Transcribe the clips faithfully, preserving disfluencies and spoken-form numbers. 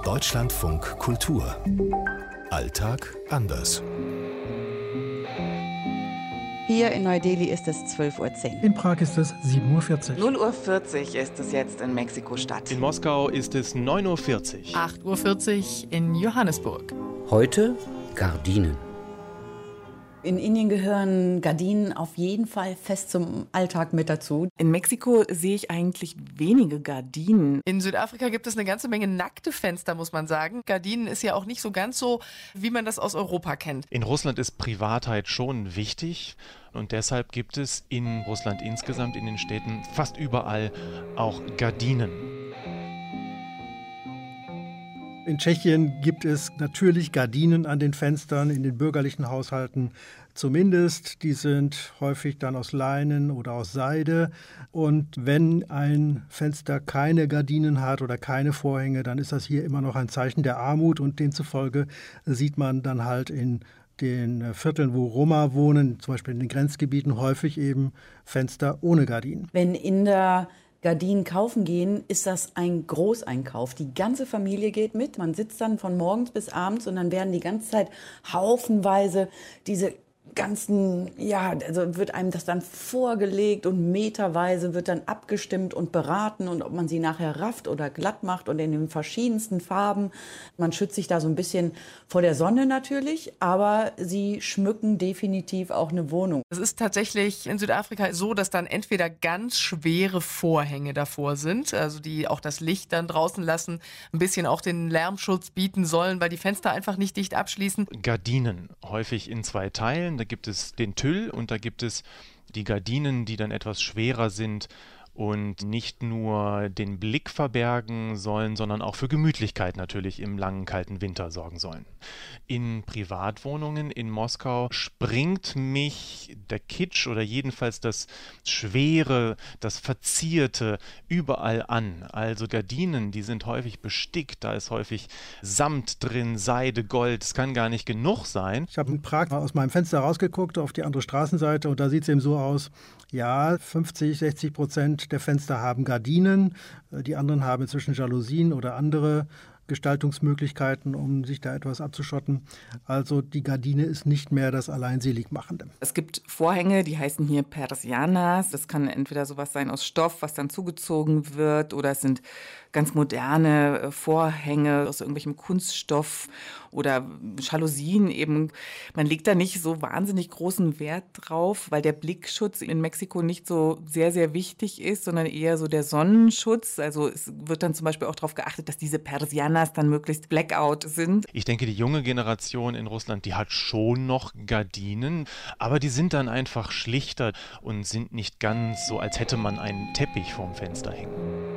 Deutschlandfunk Kultur. Alltag anders. Hier in Neu-Delhi ist es zwölf Uhr zehn. In Prag ist es sieben Uhr vierzig. null Uhr vierzig ist es jetzt in Mexiko-Stadt. In Moskau ist es neun Uhr vierzig. acht Uhr vierzig in Johannesburg. Heute Gardinen. In Indien gehören Gardinen auf jeden Fall fest zum Alltag mit dazu. In Mexiko sehe ich eigentlich wenige Gardinen. In Südafrika gibt es eine ganze Menge nackte Fenster, muss man sagen. Gardinen ist ja auch nicht so ganz so, wie man das aus Europa kennt. In Russland ist Privatheit schon wichtig und deshalb gibt es in Russland insgesamt, in den Städten, fast überall auch Gardinen. In Tschechien gibt es natürlich Gardinen an den Fenstern, in den bürgerlichen Haushalten zumindest. Die sind häufig dann aus Leinen oder aus Seide. Und wenn ein Fenster keine Gardinen hat oder keine Vorhänge, dann ist das hier immer noch ein Zeichen der Armut. Und demzufolge sieht man dann halt in den Vierteln, wo Roma wohnen, zum Beispiel in den Grenzgebieten, häufig eben Fenster ohne Gardinen. Wenn Inder Gardinen kaufen gehen, ist das ein Großeinkauf. Die ganze Familie geht mit. Man sitzt dann von morgens bis abends und dann werden die ganze Zeit haufenweise diese ganzen, ja, also wird einem das dann vorgelegt und meterweise wird dann abgestimmt und beraten und ob man sie nachher rafft oder glatt macht und in den verschiedensten Farben. Man schützt sich da so ein bisschen vor der Sonne natürlich, aber sie schmücken definitiv auch eine Wohnung. Es ist tatsächlich in Südafrika so, dass dann entweder ganz schwere Vorhänge davor sind, also die auch das Licht dann draußen lassen, ein bisschen auch den Lärmschutz bieten sollen, weil die Fenster einfach nicht dicht abschließen. Gardinen, häufig in zwei Teilen. Da gibt es den Tüll und da gibt es die Gardinen, die dann etwas schwerer sind und nicht nur den Blick verbergen sollen, sondern auch für Gemütlichkeit natürlich im langen, kalten Winter sorgen sollen. In Privatwohnungen in Moskau springt mich der Kitsch oder jedenfalls das Schwere, das Verzierte überall an. Also Gardinen, die sind häufig bestickt, da ist häufig Samt drin, Seide, Gold, es kann gar nicht genug sein. Ich habe in Prag aus meinem Fenster rausgeguckt auf die andere Straßenseite und da sieht es eben so aus, ja, fünfzig, sechzig Prozent der Fenster haben Gardinen, die anderen haben inzwischen Jalousien oder andere Gestaltungsmöglichkeiten, um sich da etwas abzuschotten. Also die Gardine ist nicht mehr das Alleinseligmachende. Es gibt Vorhänge, die heißen hier Persianas. Das kann entweder sowas sein aus Stoff, was dann zugezogen wird, oder es sind ganz moderne Vorhänge aus irgendwelchem Kunststoff oder Jalousien eben. Man legt da nicht so wahnsinnig großen Wert drauf, weil der Blickschutz in Mexiko nicht so sehr, sehr wichtig ist, sondern eher so der Sonnenschutz. Also es wird dann zum Beispiel auch darauf geachtet, dass diese Persianas dann möglichst Blackout sind. Ich denke, die junge Generation in Russland, die hat schon noch Gardinen, aber die sind dann einfach schlichter und sind nicht ganz so, als hätte man einen Teppich vorm Fenster hängen.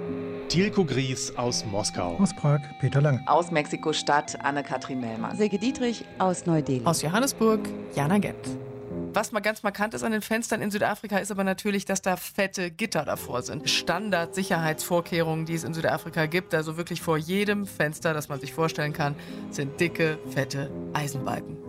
Tilko Gries aus Moskau. Aus Prag, Peter Lang. Aus Mexiko-Stadt, Anne-Kathrin Mellmann. Silke Dietrich aus Neu-Delhi. Aus Johannesburg, Jana Gent. Was mal ganz markant ist an den Fenstern in Südafrika, ist aber natürlich, dass da fette Gitter davor sind. Standard-Sicherheitsvorkehrungen, die es in Südafrika gibt. Also wirklich vor jedem Fenster, das man sich vorstellen kann, sind dicke, fette Eisenbalken.